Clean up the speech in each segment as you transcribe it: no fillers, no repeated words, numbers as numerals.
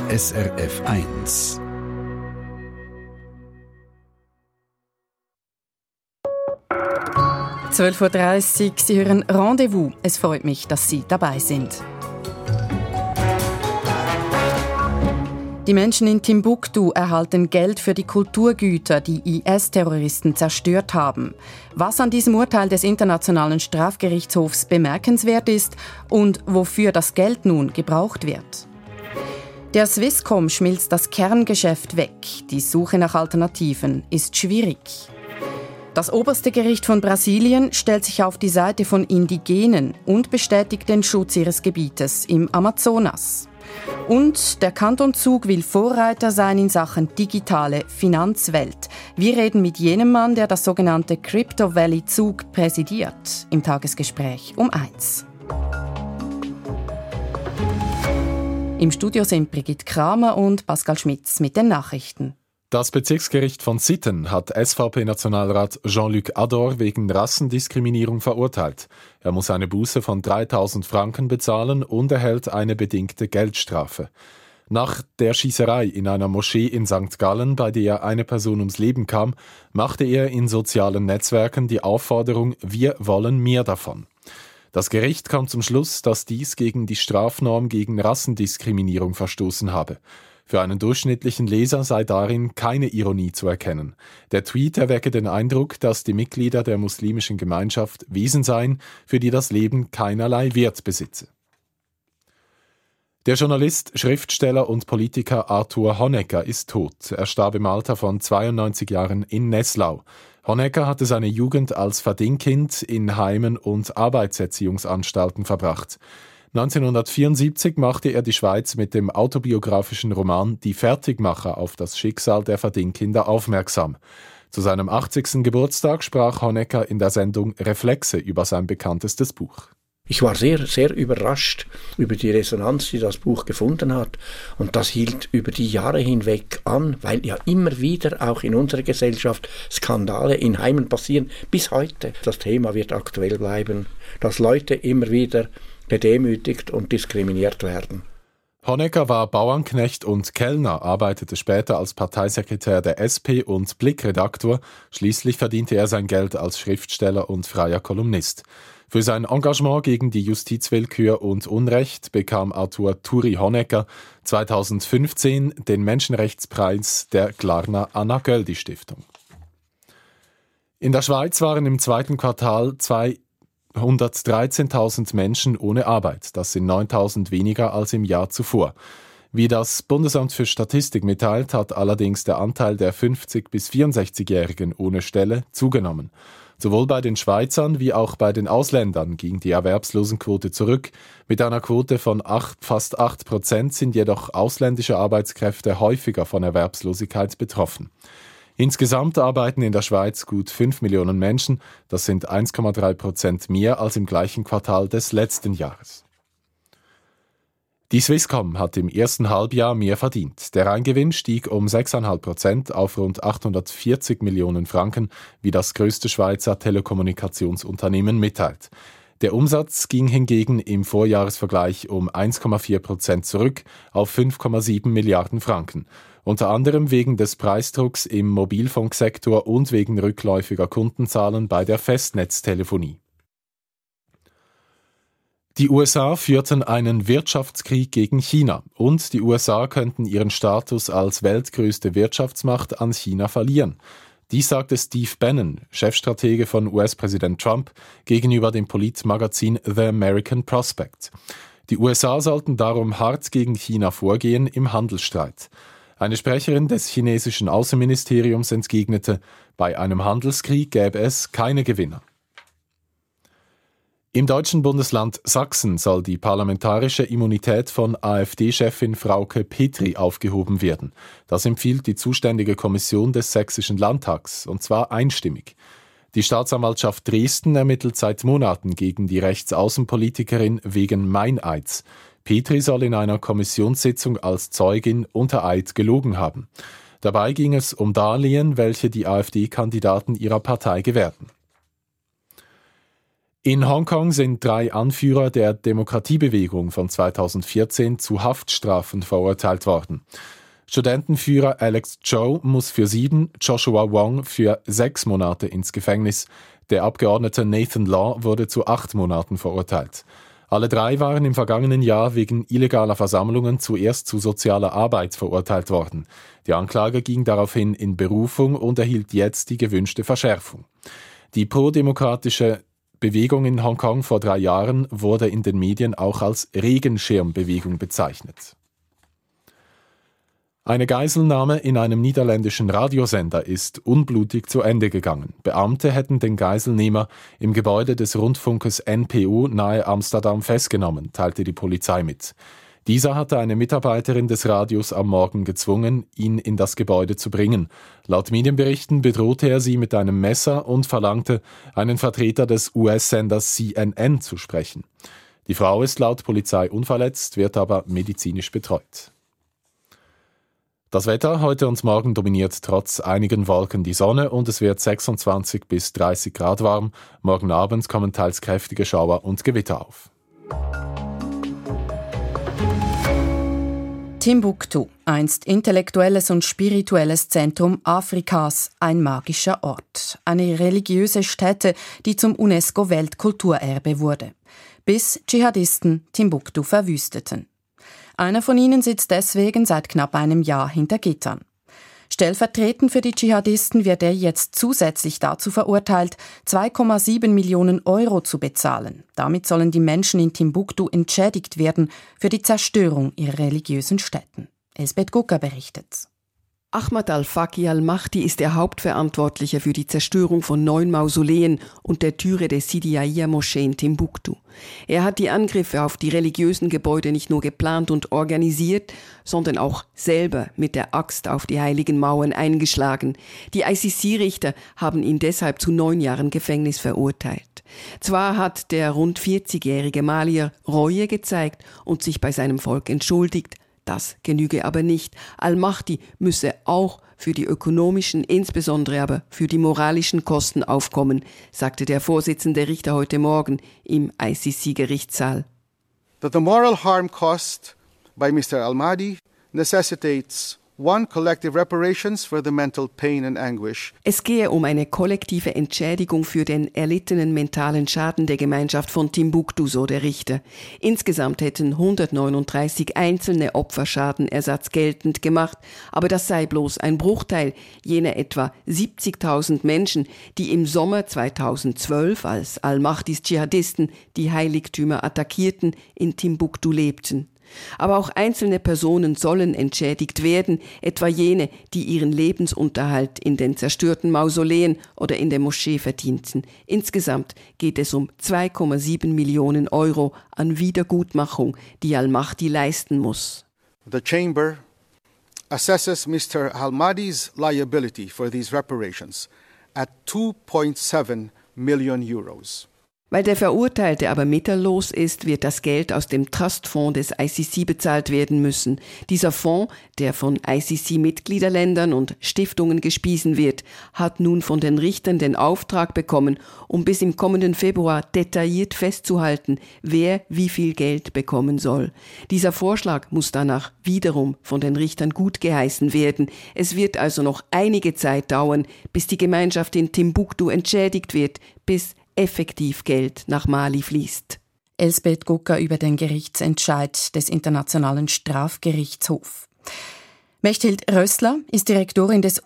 SRF 1. «12:30 Uhr, Sie hören Rendezvous. Es freut mich, dass Sie dabei sind. Die Menschen in Timbuktu erhalten Geld für die Kulturgüter, die IS-Terroristen zerstört haben. Was an diesem Urteil des Internationalen Strafgerichtshofs bemerkenswert ist und wofür das Geld nun gebraucht wird. Der Swisscom schmilzt das Kerngeschäft weg. Die Suche nach Alternativen ist schwierig. Das oberste Gericht von Brasilien stellt sich auf die Seite von Indigenen und bestätigt den Schutz ihres Gebietes im Amazonas. Und der Kanton Zug will Vorreiter sein in Sachen digitale Finanzwelt. Wir reden mit jenem Mann, der das sogenannte Crypto Valley Zug präsidiert, im Tagesgespräch um 1. Im Studio sind Brigitte Kramer und Pascal Schmitz mit den Nachrichten. Das Bezirksgericht von Sitten hat SVP-Nationalrat Jean-Luc Ador wegen Rassendiskriminierung verurteilt. Er muss eine Buße von 3.000 Franken bezahlen und erhält eine bedingte Geldstrafe. Nach der Schießerei in einer Moschee in St. Gallen, bei der eine Person ums Leben kam, machte er in sozialen Netzwerken die Aufforderung: Wir wollen mehr davon. Das Gericht kam zum Schluss, dass dies gegen die Strafnorm gegen Rassendiskriminierung verstoßen habe. Für einen durchschnittlichen Leser sei darin keine Ironie zu erkennen. Der Tweet erwecke den Eindruck, dass die Mitglieder der muslimischen Gemeinschaft Wesen seien, für die das Leben keinerlei Wert besitze. Der Journalist, Schriftsteller und Politiker Arthur Honegger ist tot. Er starb im Alter von 92 Jahren in Nesslau. Honegger hatte seine Jugend als Verdingkind in Heimen und Arbeitserziehungsanstalten verbracht. 1974 machte er die Schweiz mit dem autobiografischen Roman Die Fertigmacher auf das Schicksal der Verdingkinder aufmerksam. Zu seinem 80. Geburtstag sprach Honegger in der Sendung Reflexe über sein bekanntestes Buch. Ich war sehr, sehr überrascht über die Resonanz, die das Buch gefunden hat. Und das hielt über die Jahre hinweg an, weil ja immer wieder auch in unserer Gesellschaft Skandale in Heimen passieren. Bis heute. Das Thema wird aktuell bleiben, dass Leute immer wieder gedemütigt und diskriminiert werden. Honegger war Bauernknecht und Kellner, arbeitete später als Parteisekretär der SP und Blick-Redaktor. Schließlich verdiente er sein Geld als Schriftsteller und freier Kolumnist. Für sein Engagement gegen die Justizwillkür und Unrecht bekam Arthur Turi Honegger 2015 den Menschenrechtspreis der Glarner Anna Göldi Stiftung. In der Schweiz waren im zweiten Quartal 113.000 Menschen ohne Arbeit. Das sind 9.000 weniger als im Jahr zuvor. Wie das Bundesamt für Statistik mitteilt, hat allerdings der Anteil der 50- bis 64-Jährigen ohne Stelle zugenommen. Sowohl bei den Schweizern wie auch bei den Ausländern ging die Erwerbslosenquote zurück. Mit einer Quote von fast 8% sind jedoch ausländische Arbeitskräfte häufiger von Erwerbslosigkeit betroffen. Insgesamt arbeiten in der Schweiz gut 5 Millionen Menschen, das sind 1,3% mehr als im gleichen Quartal des letzten Jahres. Die Swisscom hat im ersten Halbjahr mehr verdient. Der Reingewinn stieg um 6,5% auf rund 840 Millionen Franken, wie das größte Schweizer Telekommunikationsunternehmen mitteilt. Der Umsatz ging hingegen im Vorjahresvergleich um 1,4% zurück auf 5,7 Milliarden Franken. Unter anderem wegen des Preisdrucks im Mobilfunksektor und wegen rückläufiger Kundenzahlen bei der Festnetztelefonie. Die USA führten einen Wirtschaftskrieg gegen China und die USA könnten ihren Status als weltgrößte Wirtschaftsmacht an China verlieren. Dies sagte Steve Bannon, Chefstratege von US-Präsident Trump, gegenüber dem Politmagazin The American Prospect. Die USA sollten darum hart gegen China vorgehen im Handelsstreit. Eine Sprecherin des chinesischen Außenministeriums entgegnete, bei einem Handelskrieg gäbe es keine Gewinner. Im deutschen Bundesland Sachsen soll die parlamentarische Immunität von AfD-Chefin Frauke Petri aufgehoben werden. Das empfiehlt die zuständige Kommission des Sächsischen Landtags, und zwar einstimmig. Die Staatsanwaltschaft Dresden ermittelt seit Monaten gegen die Rechtsaußenpolitikerin wegen Meineids. Petri soll in einer Kommissionssitzung als Zeugin unter Eid gelogen haben. Dabei ging es um Darlehen, welche die AfD-Kandidaten ihrer Partei gewährten. In Hongkong sind 3 Anführer der Demokratiebewegung von 2014 zu Haftstrafen verurteilt worden. Studentenführer Alex Chow muss für 7, Joshua Wong für 6 Monate ins Gefängnis. Der Abgeordnete Nathan Law wurde zu 8 Monaten verurteilt. Alle 3 waren im vergangenen Jahr wegen illegaler Versammlungen zuerst zu sozialer Arbeit verurteilt worden. Die Anklage ging daraufhin in Berufung und erhielt jetzt die gewünschte Verschärfung. Die prodemokratische Bewegung in Hongkong vor 3 Jahren wurde in den Medien auch als Regenschirmbewegung bezeichnet. Eine Geiselnahme in einem niederländischen Radiosender ist unblutig zu Ende gegangen. Beamte hätten den Geiselnehmer im Gebäude des Rundfunkes NPO nahe Amsterdam festgenommen, teilte die Polizei mit. Dieser hatte eine Mitarbeiterin des Radios am Morgen gezwungen, ihn in das Gebäude zu bringen. Laut Medienberichten bedrohte er sie mit einem Messer und verlangte, einen Vertreter des US-Senders CNN zu sprechen. Die Frau ist laut Polizei unverletzt, wird aber medizinisch betreut. Das Wetter heute und morgen dominiert trotz einigen Wolken die Sonne und es wird 26 bis 30 Grad warm. Morgen Abend kommen teils kräftige Schauer und Gewitter auf. Timbuktu, einst intellektuelles und spirituelles Zentrum Afrikas, ein magischer Ort. Eine religiöse Stätte, die zum UNESCO-Weltkulturerbe wurde. Bis Dschihadisten Timbuktu verwüsteten. Einer von ihnen sitzt deswegen seit knapp einem Jahr hinter Gittern. Stellvertretend für die Dschihadisten wird er jetzt zusätzlich dazu verurteilt, 2,7 Millionen Euro zu bezahlen. Damit sollen die Menschen in Timbuktu entschädigt werden für die Zerstörung ihrer religiösen Stätten. Elsbeth Gucker berichtet. Ahmad al-Faqi al-Mahdi ist der Hauptverantwortliche für die Zerstörung von 9 Mausoleen und der Türe der Sidi Yahya-Moschee in Timbuktu. Er hat die Angriffe auf die religiösen Gebäude nicht nur geplant und organisiert, sondern auch selber mit der Axt auf die heiligen Mauern eingeschlagen. Die ICC-Richter haben ihn deshalb zu 9 Jahren Gefängnis verurteilt. Zwar hat der rund 40-jährige Malier Reue gezeigt und sich bei seinem Volk entschuldigt, das genüge aber nicht. Al-Mahdi müsse auch für die ökonomischen, insbesondere aber für die moralischen Kosten aufkommen, sagte der Vorsitzende Richter heute Morgen im ICC-Gerichtssaal. That the moral harm caused by Mr. Al-Mahdi necessitates one collective reparations for the mental pain and anguish. Es gehe um eine kollektive Entschädigung für den erlittenen mentalen Schaden der Gemeinschaft von Timbuktu, so der Richter. Insgesamt hätten 139 einzelne Opfer Schadenersatz geltend gemacht, aber das sei bloß ein Bruchteil jener etwa 70.000 Menschen, die im Sommer 2012, als Al-Mahdis Dschihadisten die Heiligtümer attackierten, in Timbuktu lebten. Aber auch einzelne Personen sollen entschädigt werden, etwa jene, die ihren Lebensunterhalt in den zerstörten Mausoleen oder in der Moschee verdienten. Insgesamt geht es um 2,7 Millionen Euro an Wiedergutmachung, die Al-Mahdi leisten muss. The chamber assesses Mr. Al-Mahdi's liability for these reparations at 2.7 million euros. Weil der Verurteilte aber mittellos ist, wird das Geld aus dem Trustfonds des ICC bezahlt werden müssen. Dieser Fonds, der von ICC-Mitgliederländern und Stiftungen gespiesen wird, hat nun von den Richtern den Auftrag bekommen, um bis im kommenden Februar detailliert festzuhalten, wer wie viel Geld bekommen soll. Dieser Vorschlag muss danach wiederum von den Richtern gutgeheißen werden. Es wird also noch einige Zeit dauern, bis die Gemeinschaft in Timbuktu entschädigt wird, bis effektiv Geld nach Mali fließt. Elsbeth Gucker über den Gerichtsentscheid des Internationalen Strafgerichtshofs. Mechthild Rössler ist Direktorin des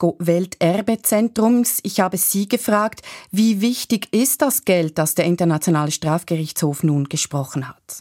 UNESCO-Welterbezentrums. Ich habe Sie gefragt, wie wichtig ist das Geld, das der Internationale Strafgerichtshof nun gesprochen hat?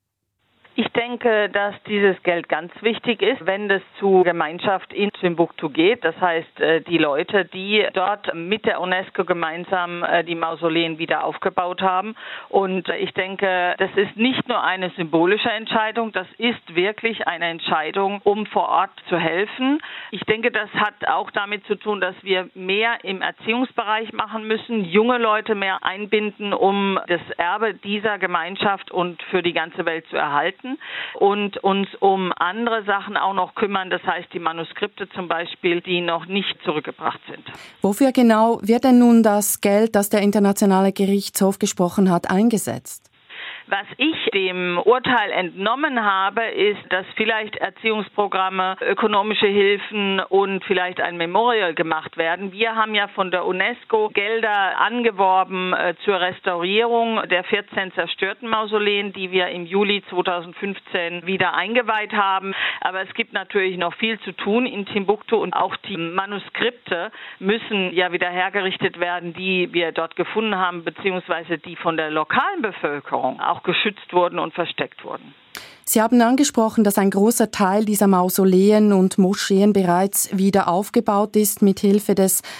Ich denke, dass dieses Geld ganz wichtig ist, wenn es zur Gemeinschaft in Timbuktu geht. Das heißt, die Leute, die dort mit der UNESCO gemeinsam die Mausoleen wieder aufgebaut haben. Und ich denke, das ist nicht nur eine symbolische Entscheidung, das ist wirklich eine Entscheidung, um vor Ort zu helfen. Ich denke, das hat auch damit zu tun, dass wir mehr im Erziehungsbereich machen müssen, junge Leute mehr einbinden, um das Erbe dieser Gemeinschaft und für die ganze Welt zu erhalten. lassen und uns um andere Sachen auch noch kümmern, das heißt die Manuskripte zum Beispiel, die noch nicht zurückgebracht sind. Wofür genau wird denn nun das Geld, das der Internationale Gerichtshof gesprochen hat, eingesetzt? Was ich dem Urteil entnommen habe, ist, dass vielleicht Erziehungsprogramme, ökonomische Hilfen und vielleicht ein Memorial gemacht werden. Wir haben ja von der UNESCO Gelder angeworben zur Restaurierung der 14 zerstörten Mausoleen, die wir im Juli 2015 wieder eingeweiht haben. Aber es gibt natürlich noch viel zu tun in Timbuktu und auch die Manuskripte müssen ja wieder hergerichtet werden, die wir dort gefunden haben, beziehungsweise die von der lokalen Bevölkerung auch geschützt wurden und versteckt wurden. Sie haben angesprochen, dass ein großer Teil dieser Mausoleen und Moscheen bereits wieder aufgebaut ist mit Hilfe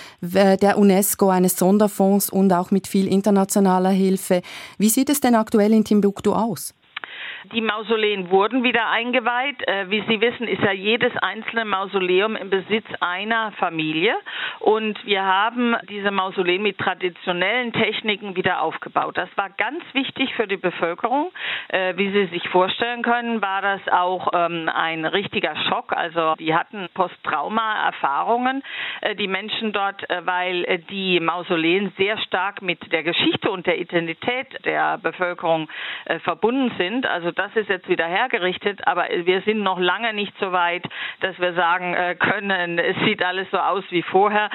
der UNESCO, eines Sonderfonds und auch mit viel internationaler Hilfe. Wie sieht es denn aktuell in Timbuktu aus? Die Mausoleen wurden wieder eingeweiht. Wie Sie wissen, ist ja jedes einzelne Mausoleum im Besitz einer Familie. Und wir haben diese Mausoleen mit traditionellen Techniken wieder aufgebaut. Das war ganz wichtig für die Bevölkerung. Wie Sie sich vorstellen können, war das auch ein richtiger Schock. Also die hatten Posttrauma-Erfahrungen, die Menschen dort, weil die Mausoleen sehr stark mit der Geschichte und der Identität der Bevölkerung verbunden sind. Also das ist jetzt wieder hergerichtet, aber wir sind noch lange nicht so weit, dass wir sagen können, es sieht alles so aus wie vorher.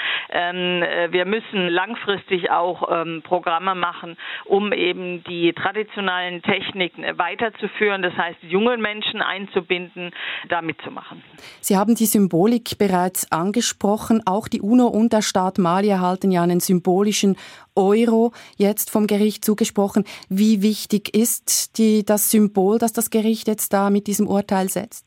Wir müssen langfristig auch Programme machen, um eben die traditionellen Techniken weiterzuführen, das heißt, jungen Menschen einzubinden, da mitzumachen. Sie haben die Symbolik bereits angesprochen. Auch die UNO und der Staat Mali erhalten ja einen symbolischen Euro jetzt vom Gericht zugesprochen. Wie wichtig ist das Symbol, das das Gericht jetzt da mit diesem Urteil setzt?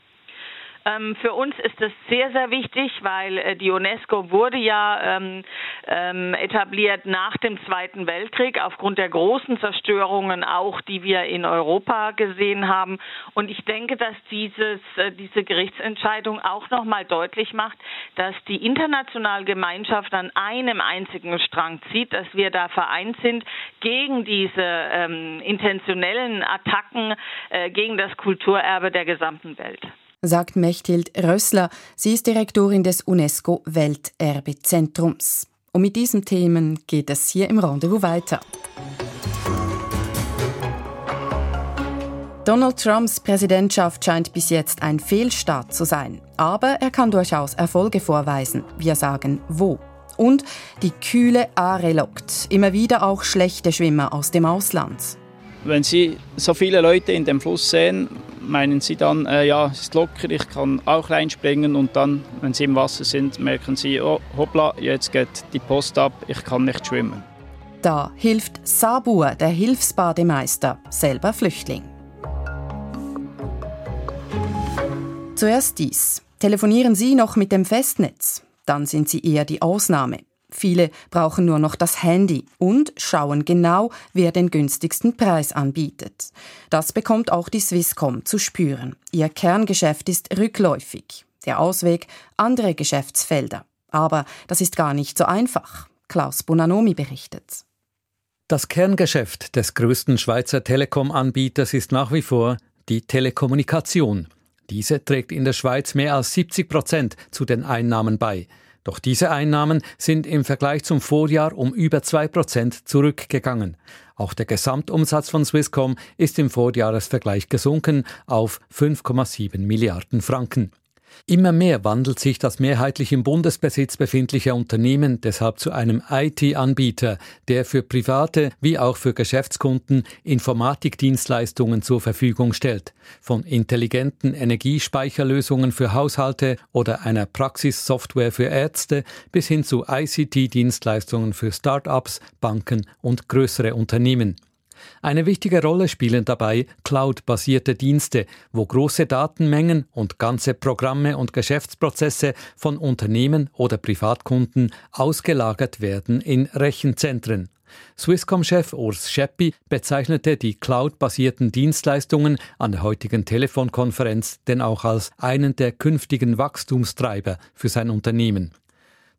Für uns ist das sehr, sehr wichtig, weil die UNESCO wurde ja etabliert nach dem Zweiten Weltkrieg aufgrund der großen Zerstörungen auch, die wir in Europa gesehen haben. Und ich denke, dass diese Gerichtsentscheidung auch nochmal deutlich macht, dass die internationale Gemeinschaft an einem einzigen Strang zieht, dass wir da vereint sind gegen diese intentionellen Attacken gegen das Kulturerbe der gesamten Welt. Sagt Mechthild Rössler. Sie ist Direktorin des UNESCO-Welterbezentrums. Und mit diesen Themen geht es hier im Rendezvous weiter. Donald Trumps Präsidentschaft scheint bis jetzt ein Fehlstart zu sein. Aber er kann durchaus Erfolge vorweisen. Wir sagen wo. Und die kühle Aare lockt. Immer wieder auch schlechte Schwimmer aus dem Ausland. Wenn Sie so viele Leute in dem Fluss sehen, meinen Sie dann, ja, es ist locker, ich kann auch reinspringen, und dann, wenn Sie im Wasser sind, merken Sie, oh, hoppla, jetzt geht die Post ab, ich kann nicht schwimmen. Da hilft Sabur, der Hilfsbademeister, selber Flüchtling. Zuerst dies. Telefonieren Sie noch mit dem Festnetz? Dann sind Sie eher die Ausnahme. Viele brauchen nur noch das Handy und schauen genau, wer den günstigsten Preis anbietet. Das bekommt auch die Swisscom zu spüren. Ihr Kerngeschäft ist rückläufig. Der Ausweg: andere Geschäftsfelder. Aber das ist gar nicht so einfach. Klaus Bonanomi berichtet. Das Kerngeschäft des größten Schweizer Telekom-Anbieters ist nach wie vor die Telekommunikation. Diese trägt in der Schweiz mehr als 70% zu den Einnahmen bei. Doch diese Einnahmen sind im Vergleich zum Vorjahr um über 2% zurückgegangen. Auch der Gesamtumsatz von Swisscom ist im Vorjahresvergleich gesunken auf 5,7 Milliarden Franken. Immer mehr wandelt sich das mehrheitlich im Bundesbesitz befindliche Unternehmen deshalb zu einem IT-Anbieter, der für private wie auch für Geschäftskunden Informatikdienstleistungen zur Verfügung stellt. Von intelligenten Energiespeicherlösungen für Haushalte oder einer Praxissoftware für Ärzte bis hin zu ICT-Dienstleistungen für Start-ups, Banken und größere Unternehmen. Eine wichtige Rolle spielen dabei Cloud-basierte Dienste, wo große Datenmengen und ganze Programme und Geschäftsprozesse von Unternehmen oder Privatkunden ausgelagert werden in Rechenzentren. Swisscom-Chef Urs Scheppi bezeichnete die Cloud-basierten Dienstleistungen an der heutigen Telefonkonferenz denn auch als einen der künftigen Wachstumstreiber für sein Unternehmen.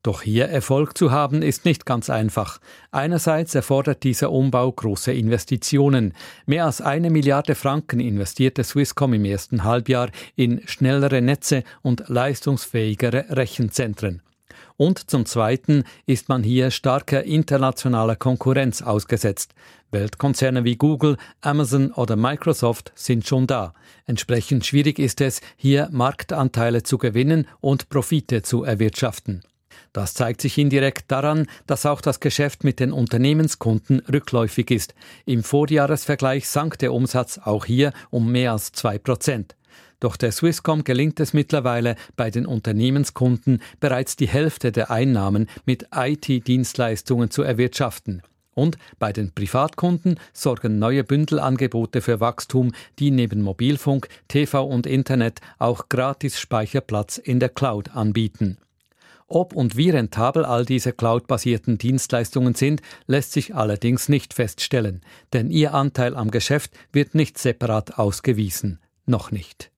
Doch hier Erfolg zu haben, ist nicht ganz einfach. Einerseits erfordert dieser Umbau große Investitionen. Mehr als 1 Milliarde Franken investierte Swisscom im ersten Halbjahr in schnellere Netze und leistungsfähigere Rechenzentren. Und zum Zweiten ist man hier starker internationaler Konkurrenz ausgesetzt. Weltkonzerne wie Google, Amazon oder Microsoft sind schon da. Entsprechend schwierig ist es, hier Marktanteile zu gewinnen und Profite zu erwirtschaften. Das zeigt sich indirekt daran, dass auch das Geschäft mit den Unternehmenskunden rückläufig ist. Im Vorjahresvergleich sank der Umsatz auch hier um mehr als 2%. Doch der Swisscom gelingt es mittlerweile, bei den Unternehmenskunden bereits die Hälfte der Einnahmen mit IT-Dienstleistungen zu erwirtschaften. Und bei den Privatkunden sorgen neue Bündelangebote für Wachstum, die neben Mobilfunk, TV und Internet auch gratis Speicherplatz in der Cloud anbieten. Ob und wie rentabel all diese cloudbasierten Dienstleistungen sind, lässt sich allerdings nicht feststellen, denn ihr Anteil am Geschäft wird nicht separat ausgewiesen. Noch nicht.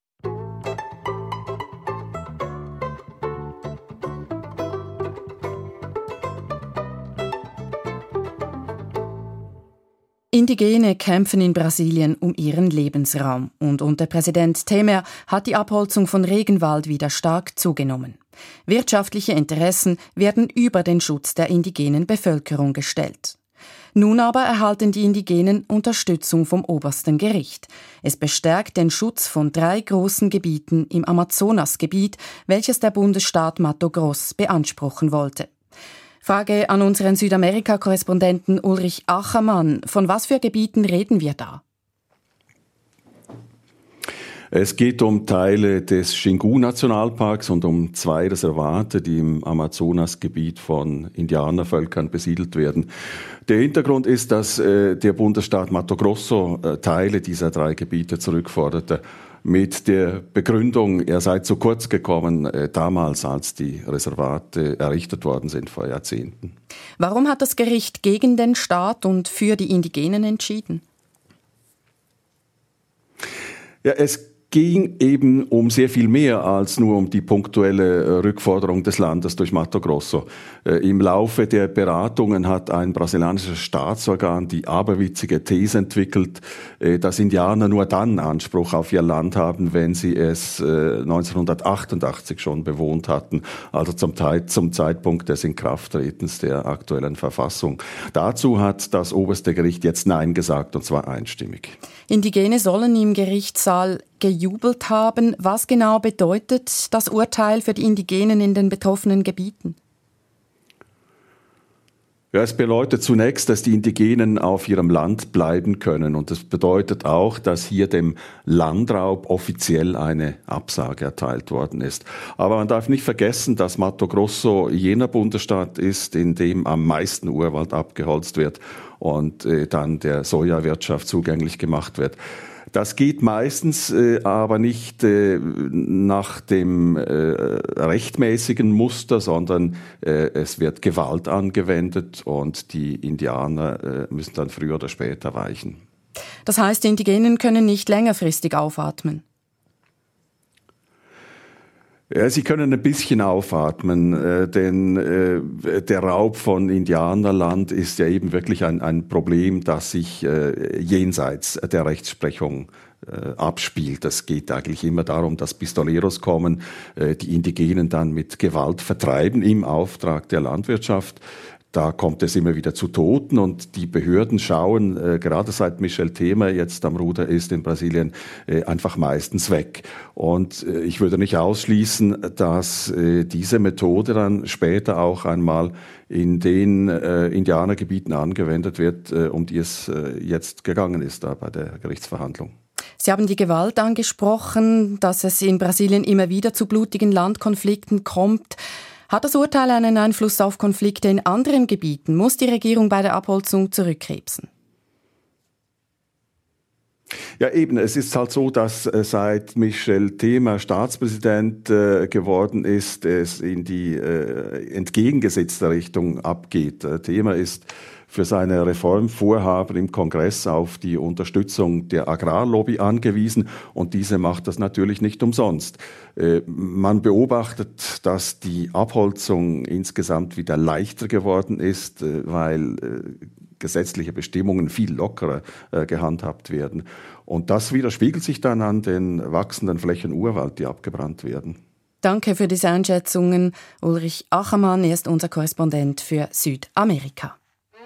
Indigene kämpfen in Brasilien um ihren Lebensraum und unter Präsident Temer hat die Abholzung von Regenwald wieder stark zugenommen. Wirtschaftliche Interessen werden über den Schutz der indigenen Bevölkerung gestellt. Nun aber erhalten die Indigenen Unterstützung vom obersten Gericht. Es bestärkt den Schutz von 3 großen Gebieten im Amazonasgebiet, welches der Bundesstaat Mato Grosso beanspruchen wollte. Frage an unseren Südamerika-Korrespondenten Ulrich Achermann. Von was für Gebieten reden wir da? Es geht um Teile des Xingu-Nationalparks und um 2 Reservate, die im Amazonasgebiet von Indianervölkern besiedelt werden. Der Hintergrund ist, dass der Bundesstaat Mato Grosso Teile dieser 3 Gebiete zurückforderte. Mit der Begründung, er sei zu kurz gekommen, damals, als die Reservate errichtet worden sind, vor Jahrzehnten. Warum hat das Gericht gegen den Staat und für die Indigenen entschieden? Ja, es ging eben um sehr viel mehr als nur um die punktuelle Rückforderung des Landes durch Mato Grosso. Im Laufe der Beratungen hat ein brasilianisches Staatsorgan die aberwitzige These entwickelt, dass Indianer nur dann Anspruch auf ihr Land haben, wenn sie es 1988 schon bewohnt hatten, also zum Zeitpunkt des Inkrafttretens der aktuellen Verfassung. Dazu hat das oberste Gericht jetzt Nein gesagt, und zwar einstimmig. Indigene sollen im Gerichtssaal gejubelt haben. Was genau bedeutet das Urteil für die Indigenen in den betroffenen Gebieten? Ja, es bedeutet zunächst, dass die Indigenen auf ihrem Land bleiben können. Und es bedeutet auch, dass hier dem Landraub offiziell eine Absage erteilt worden ist. Aber man darf nicht vergessen, dass Mato Grosso jener Bundesstaat ist, in dem am meisten Urwald abgeholzt wird und dann der Sojawirtschaft zugänglich gemacht wird. Das geht meistens aber nicht nach dem rechtmäßigen Muster, sondern es wird Gewalt angewendet und die Indianer müssen dann früher oder später weichen. Das heißt, die Indigenen können nicht längerfristig aufatmen? Ja, sie können ein bisschen aufatmen, denn der Raub von Indianerland ist ja eben wirklich ein Problem, das sich jenseits der Rechtsprechung abspielt. Es geht eigentlich immer darum, dass Pistoleros kommen, die Indigenen dann mit Gewalt vertreiben im Auftrag der Landwirtschaft. Da kommt es immer wieder zu Toten und die Behörden schauen, gerade seit Michel Temer jetzt am Ruder ist in Brasilien, einfach meistens weg. Und ich würde nicht ausschließen, dass diese Methode dann später auch einmal in den Indianergebieten angewendet wird, um die es jetzt gegangen ist da bei der Gerichtsverhandlung. Sie haben die Gewalt angesprochen, dass es in Brasilien immer wieder zu blutigen Landkonflikten kommt. Hat das Urteil einen Einfluss auf Konflikte in anderen Gebieten? Muss die Regierung bei der Abholzung zurückkrebsen? Ja, eben. Es ist halt so, dass seit Michel Temer Staatspräsident geworden ist, es in die entgegengesetzte Richtung abgeht. Temer ist für seine Reformvorhaben im Kongress auf die Unterstützung der Agrarlobby angewiesen und diese macht das natürlich nicht umsonst. Man beobachtet, dass die Abholzung insgesamt wieder leichter geworden ist, weil gesetzliche Bestimmungen viel lockerer gehandhabt werden. Und das widerspiegelt sich dann an den wachsenden Flächen Urwald, die abgebrannt werden. Danke für diese Einschätzungen. Ulrich Achermann ist unser Korrespondent für Südamerika.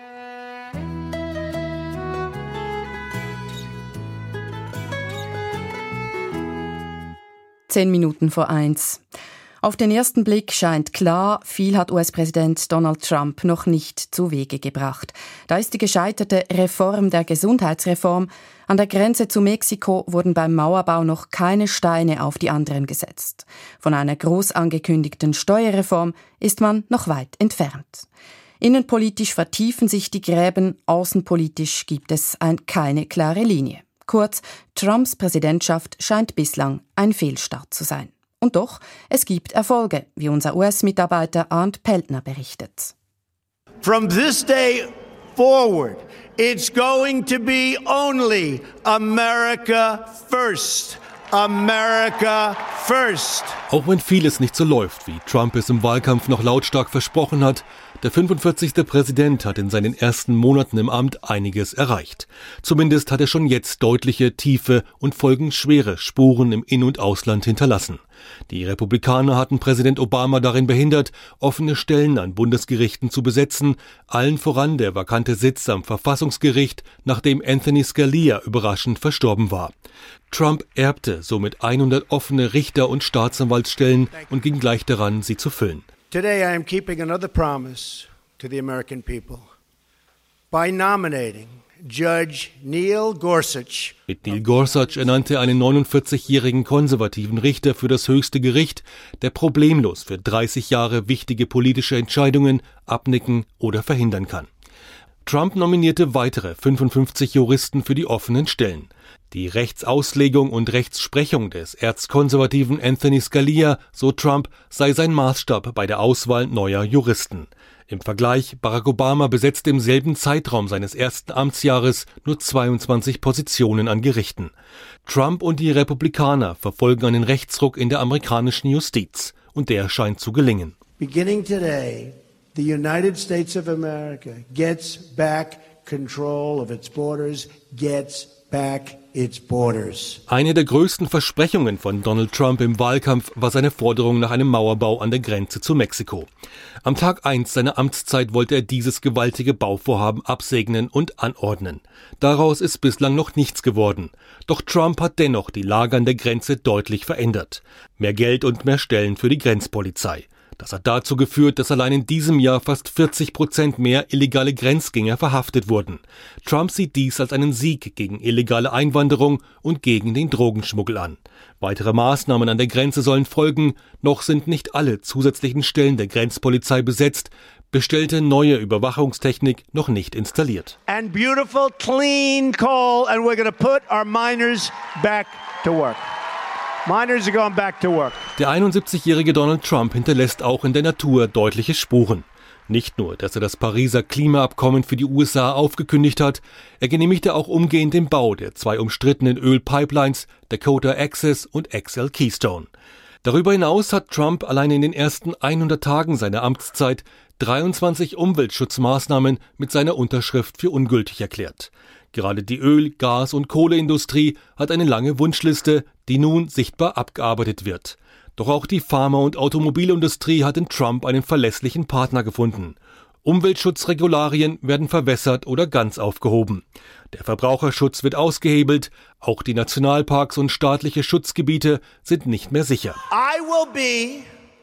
Zehn Minuten vor 1. Auf den ersten Blick scheint klar, viel hat US-Präsident Donald Trump noch nicht zu Wege gebracht. Da ist die gescheiterte Reform der Gesundheitsreform. An der Grenze zu Mexiko wurden beim Mauerbau noch keine Steine auf die anderen gesetzt. Von einer groß angekündigten Steuerreform ist man noch weit entfernt. Innenpolitisch vertiefen sich die Gräben, außenpolitisch gibt es keine klare Linie. Kurz, Trumps Präsidentschaft scheint bislang ein Fehlstart zu sein. Und doch, es gibt Erfolge, wie unser US-Mitarbeiter Arndt Peltner berichtet. From this day forward, it's going to be only America first. America first. Auch wenn vieles nicht so läuft, wie Trump es im Wahlkampf noch lautstark versprochen hat, der 45. Präsident hat in seinen ersten Monaten im Amt einiges erreicht. Zumindest hat er schon jetzt deutliche, tiefe und folgenschwere Spuren im In- und Ausland hinterlassen. Die Republikaner hatten Präsident Obama darin behindert, offene Stellen an Bundesgerichten zu besetzen, allen voran der vakante Sitz am Verfassungsgericht, nachdem Anthony Scalia überraschend verstorben war. Trump erbte somit 100 offene Richter- und Staatsanwaltsstellen und ging gleich daran, sie zu füllen. Today I am keeping another promise to the American people by nominating Judge Neil Gorsuch. Mit Neil Gorsuch ernannte er einen 49-jährigen konservativen Richter für das höchste Gericht, der problemlos für 30 Jahre wichtige politische Entscheidungen abnicken oder verhindern kann. Trump nominierte weitere 55 Juristen für die offenen Stellen. Die Rechtsauslegung und Rechtsprechung des erzkonservativen Anthony Scalia, so Trump, sei sein Maßstab bei der Auswahl neuer Juristen. Im Vergleich, Barack Obama besetzte im selben Zeitraum seines ersten Amtsjahres nur 22 Positionen an Gerichten. Trump und die Republikaner verfolgen einen Rechtsruck in der amerikanischen Justiz. Und der scheint zu gelingen. Beginning today, the United States of America gets back control of its borders, gets back its borders. Eine der größten Versprechungen von Donald Trump im Wahlkampf war seine Forderung nach einem Mauerbau an der Grenze zu Mexiko. Am Tag 1 seiner Amtszeit wollte er dieses gewaltige Bauvorhaben absegnen und anordnen. Daraus ist bislang noch nichts geworden. Doch Trump hat dennoch die Lage an der Grenze deutlich verändert. Mehr Geld und mehr Stellen für die Grenzpolizei. Das hat dazu geführt, dass allein in diesem Jahr fast 40% mehr illegale Grenzgänger verhaftet wurden. Trump sieht dies als einen Sieg gegen illegale Einwanderung und gegen den Drogenschmuggel an. Weitere Maßnahmen an der Grenze sollen folgen. Noch sind nicht alle zusätzlichen Stellen der Grenzpolizei besetzt, bestellte neue Überwachungstechnik noch nicht installiert. And beautiful, clean coal, and we're going to put our miners back to work. Miners are going back to work. Der 71-jährige Donald Trump hinterlässt auch in der Natur deutliche Spuren. Nicht nur, dass er das Pariser Klimaabkommen für die USA aufgekündigt hat, er genehmigte auch umgehend den Bau der 2 umstrittenen Ölpipelines Dakota Access und XL Keystone. Darüber hinaus hat Trump allein in den ersten 100 Tagen seiner Amtszeit 23 Umweltschutzmaßnahmen mit seiner Unterschrift für ungültig erklärt. Gerade die Öl-, Gas- und Kohleindustrie hat eine lange Wunschliste, die nun sichtbar abgearbeitet wird. Doch auch die Pharma- und Automobilindustrie hat in Trump einen verlässlichen Partner gefunden. Umweltschutzregularien werden verwässert oder ganz aufgehoben. Der Verbraucherschutz wird ausgehebelt, auch die Nationalparks und staatliche Schutzgebiete sind nicht mehr sicher. I will be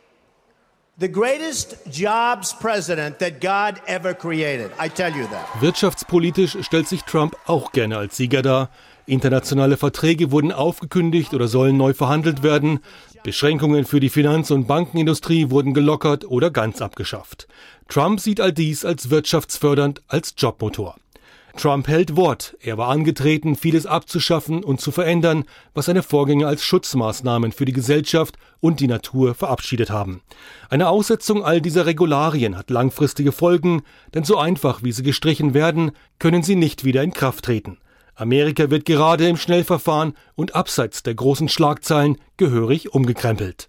the greatest jobs president that God ever created. I tell you that. Wirtschaftspolitisch stellt sich Trump auch gerne als Sieger dar. Internationale Verträge wurden aufgekündigt oder sollen neu verhandelt werden. Beschränkungen für die Finanz- und Bankenindustrie wurden gelockert oder ganz abgeschafft. Trump sieht all dies als wirtschaftsfördernd, als Jobmotor. Trump hält Wort. Er war angetreten, vieles abzuschaffen und zu verändern, was seine Vorgänger als Schutzmaßnahmen für die Gesellschaft und die Natur verabschiedet haben. Eine Aussetzung all dieser Regularien hat langfristige Folgen, denn so einfach wie sie gestrichen werden, können sie nicht wieder in Kraft treten. Amerika wird gerade im Schnellverfahren und abseits der großen Schlagzeilen gehörig umgekrempelt.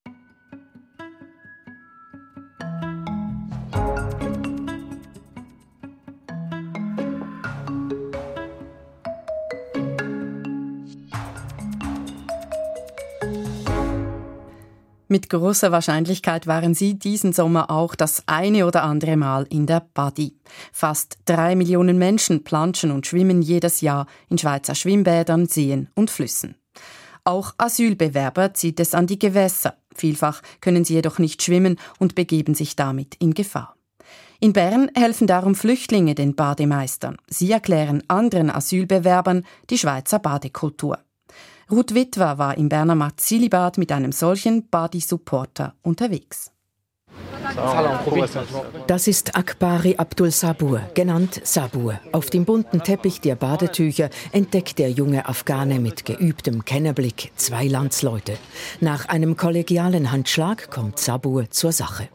Mit großer Wahrscheinlichkeit waren Sie diesen Sommer auch das eine oder andere Mal in der Badi. Fast 3 Millionen Menschen planschen und schwimmen jedes Jahr in Schweizer Schwimmbädern, Seen und Flüssen. Auch Asylbewerber zieht es an die Gewässer. Vielfach können sie jedoch nicht schwimmen und begeben sich damit in Gefahr. In Bern helfen darum Flüchtlinge den Bademeistern. Sie erklären anderen Asylbewerbern die Schweizer Badekultur. Ruth Witwer war im Berner Marzili-Bad mit einem solchen Badi-Supporter unterwegs. Das ist Akbari Abdul Sabur, genannt Sabur. Auf dem bunten Teppich der Badetücher entdeckt der junge Afghane mit geübtem Kennerblick 2 Landsleute. Nach einem kollegialen Handschlag kommt Sabur zur Sache.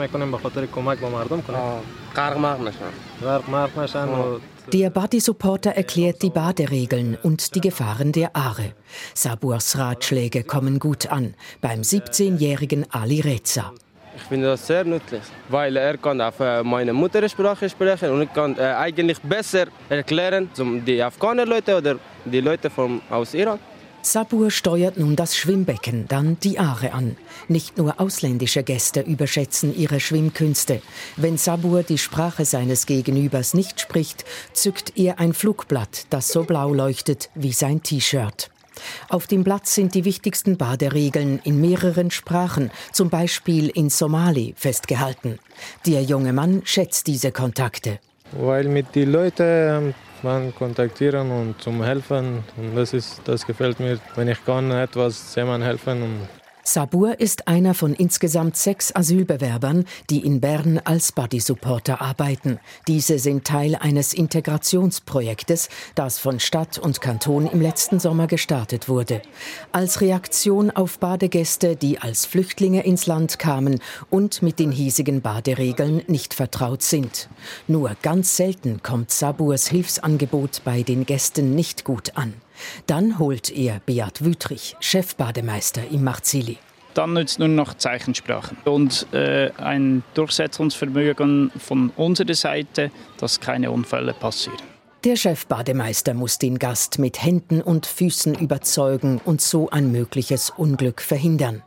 Der Badi-Supporter erklärt die Baderegeln und die Gefahren der Aare. Saburs Ratschläge kommen gut an, beim 17-jährigen Ali Reza. Ich finde das sehr nützlich, weil er kann auf meine Muttersprache sprechen und ich kann eigentlich besser erklären zum die Afghaner-Leute oder die Leute aus Iran. Sabur steuert nun das Schwimmbecken, dann die Aare an. Nicht nur ausländische Gäste überschätzen ihre Schwimmkünste. Wenn Sabur die Sprache seines Gegenübers nicht spricht, zückt er ein Flugblatt, das so blau leuchtet wie sein T-Shirt. Auf dem Blatt sind die wichtigsten Baderegeln in mehreren Sprachen, zum Beispiel in Somali, festgehalten. Der junge Mann schätzt diese Kontakte. Weil mit den Leuten man kontaktieren und zum helfen, und das gefällt mir, wenn ich kann etwas jemandem helfen. Sabur ist einer von insgesamt 6 Asylbewerbern, die in Bern als Badi-Supporter arbeiten. Diese sind Teil eines Integrationsprojektes, das von Stadt und Kanton im letzten Sommer gestartet wurde. Als Reaktion auf Badegäste, die als Flüchtlinge ins Land kamen und mit den hiesigen Baderegeln nicht vertraut sind. Nur ganz selten kommt Saburs Hilfsangebot bei den Gästen nicht gut an. Dann holt er Beat Wüthrich, Chefbademeister im Marzili. Dann nützt nur noch Zeichensprache und ein Durchsetzungsvermögen von unserer Seite, dass keine Unfälle passieren. Der Chefbademeister muss den Gast mit Händen und Füßen überzeugen und so ein mögliches Unglück verhindern.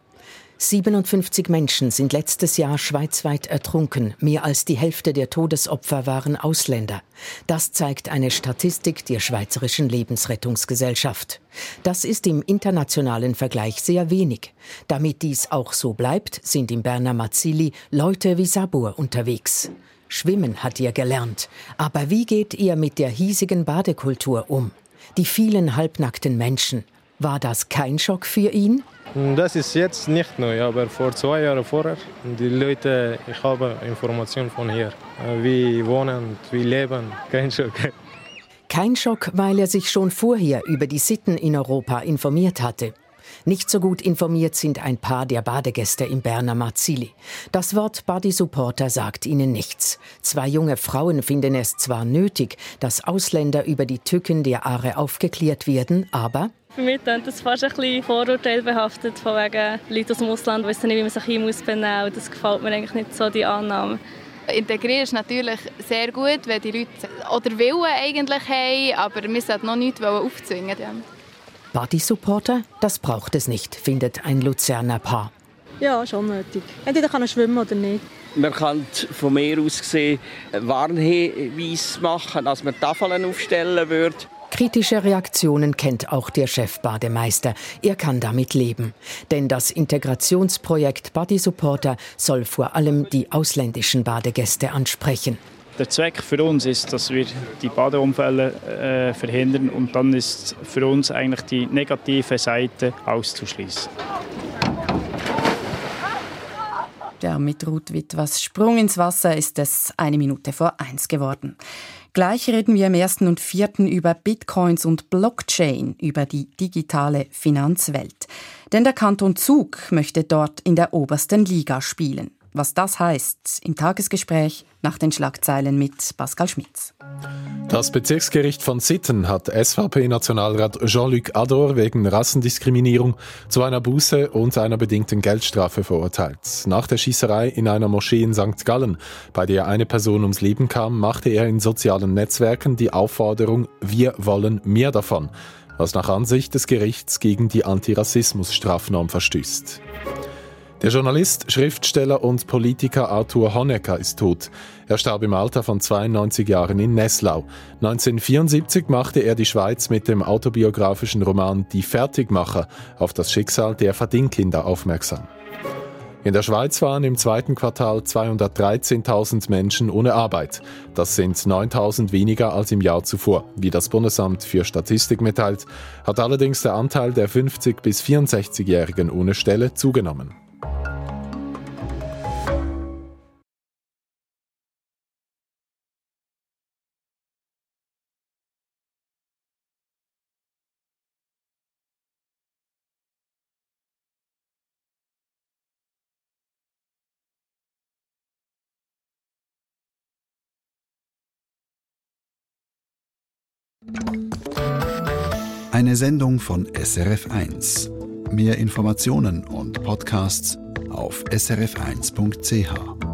57 Menschen sind letztes Jahr schweizweit ertrunken. Mehr als die Hälfte der Todesopfer waren Ausländer. Das zeigt eine Statistik der Schweizerischen Lebensrettungsgesellschaft. Das ist im internationalen Vergleich sehr wenig. Damit dies auch so bleibt, sind im Berner Marzili Leute wie Sabur unterwegs. Schwimmen hat er gelernt. Aber wie geht er mit der hiesigen Badekultur um? Die vielen halbnackten Menschen. War das kein Schock für ihn? Das ist jetzt nicht neu, aber vor 2 Jahren vorher, die Leute, ich habe Informationen von hier, wie wohnen, wie leben, kein Schock. Kein Schock, weil er sich schon vorher über die Sitten in Europa informiert hatte. Nicht so gut informiert sind ein paar der Badegäste im Berner Marzili. Das Wort Badi-Supporter sagt ihnen nichts. 2 junge Frauen finden es zwar nötig, dass Ausländer über die Tücken der Aare aufgeklärt werden, aber für mich klingt das fast ein bisschen vorurteilbehaftet, von wegen Leute aus dem Ausland wissen nicht, wie man sich hier benehmen muss. Das gefällt mir eigentlich nicht so, die Annahme. Integrieren ist natürlich sehr gut, wenn die Leute oder Willen eigentlich haben, aber wir sollten noch nichts aufzwingen. Badi-Supporter, das braucht es nicht, findet ein Luzerner Paar. Ja, schon nötig. Entweder kann er schwimmen oder nicht. Man kann von mir aus gesehen Warnhinweise machen, dass man Tafeln aufstellen würde. Kritische Reaktionen kennt auch der Chefbademeister. Er kann damit leben. Denn das Integrationsprojekt Badi-Supporter soll vor allem die ausländischen Badegäste ansprechen. Der Zweck für uns ist, dass wir die Badeunfälle verhindern und dann ist für uns eigentlich die negative Seite auszuschließen. Ja, mit Ruth Witwas Sprung ins Wasser ist es 1 Minute vor 1 geworden. Gleich reden wir im 1. und 4. über Bitcoins und Blockchain, über die digitale Finanzwelt. Denn der Kanton Zug möchte dort in der obersten Liga spielen. Was das heißt, im Tagesgespräch nach den Schlagzeilen mit Pascal Schmitz. Das Bezirksgericht von Sitten hat SVP-Nationalrat Jean-Luc Ador wegen Rassendiskriminierung zu einer Buße und einer bedingten Geldstrafe verurteilt. Nach der Schießerei in einer Moschee in St. Gallen, bei der eine Person ums Leben kam, machte er in sozialen Netzwerken die Aufforderung „Wir wollen mehr davon", was nach Ansicht des Gerichts gegen die Antirassismus-Strafnorm verstößt. Der Journalist, Schriftsteller und Politiker Arthur Honegger ist tot. Er starb im Alter von 92 Jahren in Nesslau. 1974 machte er die Schweiz mit dem autobiografischen Roman Die Fertigmacher auf das Schicksal der Verdingkinder aufmerksam. In der Schweiz waren im zweiten Quartal 213.000 Menschen ohne Arbeit. Das sind 9.000 weniger als im Jahr zuvor. Wie das Bundesamt für Statistik mitteilt, hat allerdings der Anteil der 50- bis 64-Jährigen ohne Stelle zugenommen. Eine Sendung von SRF1. Mehr Informationen und Podcasts auf srf1.ch.